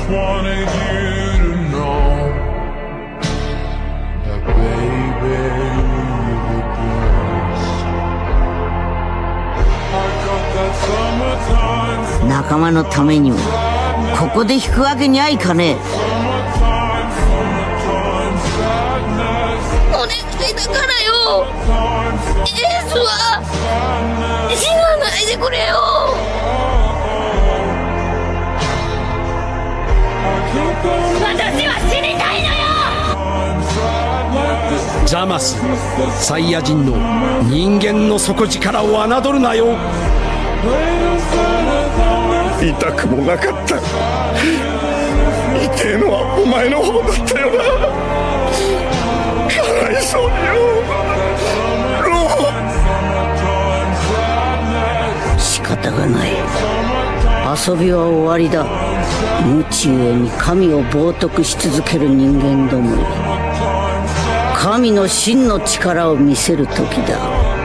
wanted you to know that baby you're the best. I got that summertime. 仲間のためにもここで引くわけにはいかねえ。お願いだからよ、エースは死なないでくれよ。私は死にたいのよ。 ザマス、サイヤ人の人間の底力を侮るなよ。 痛くもなかった。痛えのはお前の方だったよな。かわいそうによ、ロー。 仕方がない。遊びは終わりだ。無知ゆえに神を冒涜し続ける人間どもに神の真の力を見せる時だ。